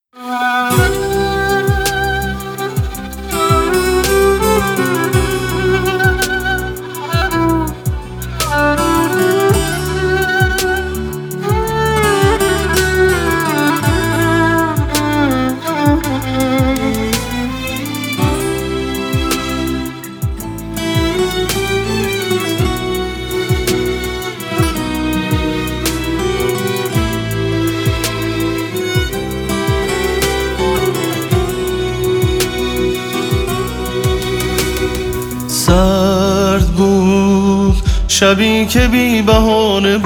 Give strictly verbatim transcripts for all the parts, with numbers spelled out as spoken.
سرد بود شبی که بی بهانه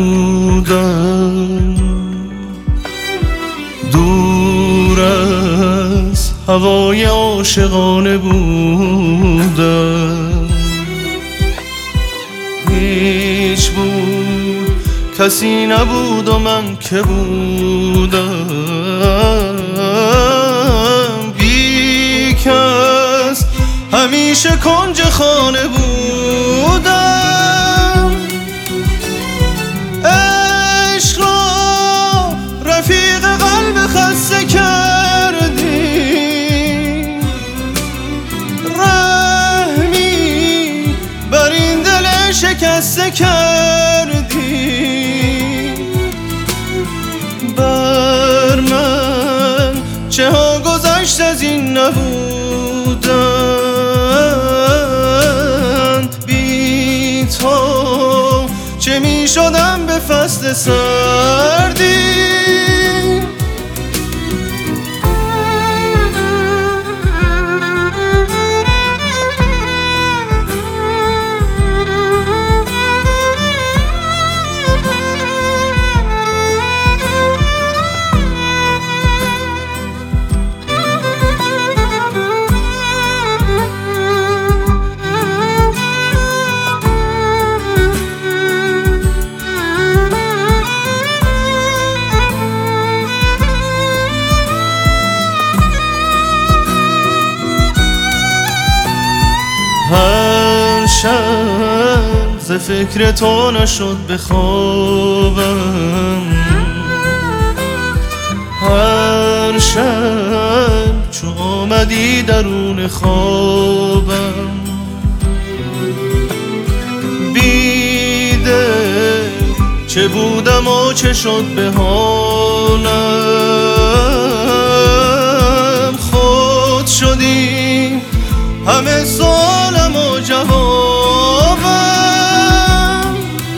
بودم، دور از هوای عاشقانه بودم. هیچ بود کسی نبود و من که بودم، بی کس همیشه کنج خانه بودم. عشق را رفیق قلب خسته کردی، رحمی بر این دل شکسته کردی. بر من چه ها گذشت از این نبودند، بی تو چه می شدم به فصل سردی. هر شب ز فکر تو نشد به خوابم، هر شب چو آمدی درون خوابم. بیدل چه بودم و چه شد به حالم، خود شدی همه سوالم و جوابم.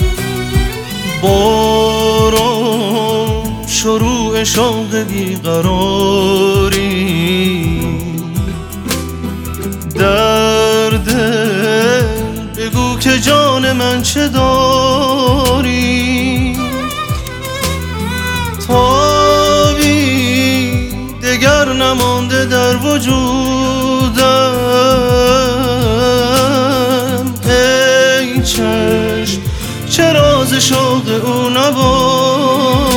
بارم شروع شوق بیقراری، در دل بگو که جان من چه داری. تابی دگر نمانده در وجودم، ای چشم چه راز شوق او نبود.